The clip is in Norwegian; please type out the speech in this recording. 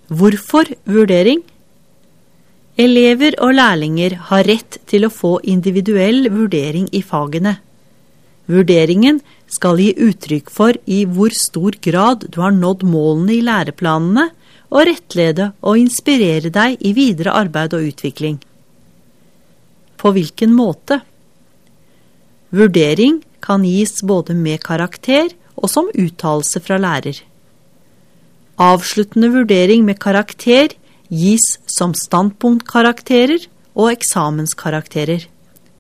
Hvorfor vurdering? Elever og lærlinger har rett til å få individuell vurdering i fagene. Vurderingen skal gi uttrykk for i hvor stor grad du har nådd målene i læreplanene, og rettlede og inspirere deg i videre arbeid og utvikling. På hvilken måte? Vurdering kan gis både med karakter og som uttalelse fra lærer. Avsluttende vurdering med karakter gis som standpunktkarakterer og eksamenskarakterer.